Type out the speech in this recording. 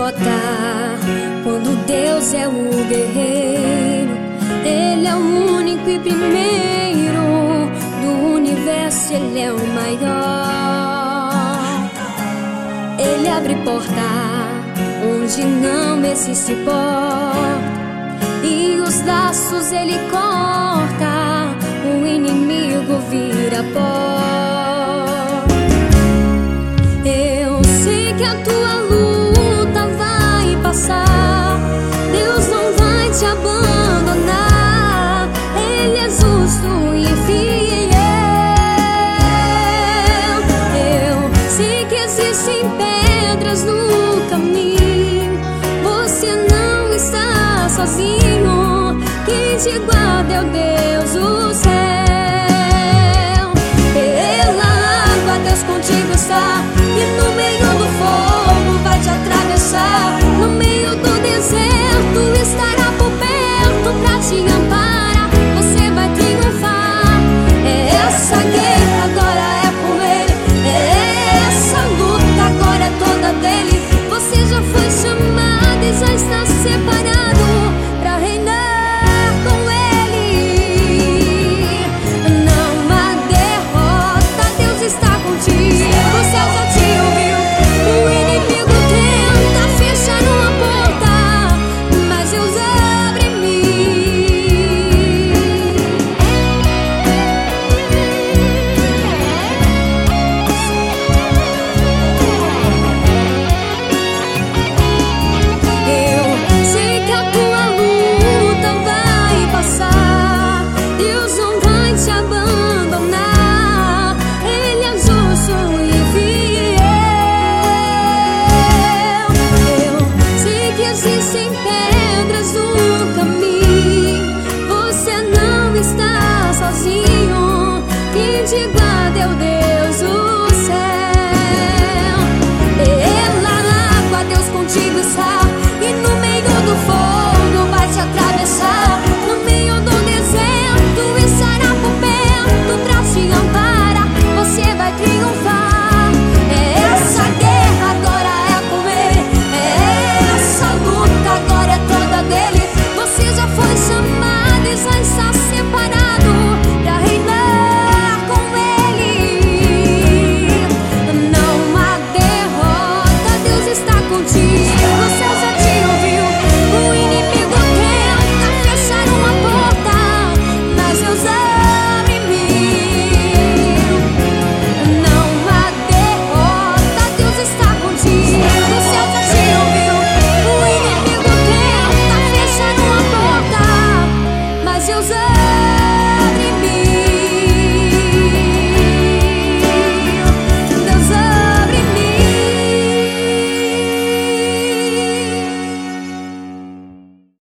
derrotar. Quando Deus é o guerreiro, Ele é o único e primeiro do universo, Ele é o maior. Ele abre porta onde não existe porta, e os laços Ele corta, o inimigo vira pó. Eu sei que a tua luta vai passar, Deus não vai te abandonar, Ele é justo e fiel. Eu sei que existem pedras no caminho, você não está sozinho, quem te guarda é o Deus do céu.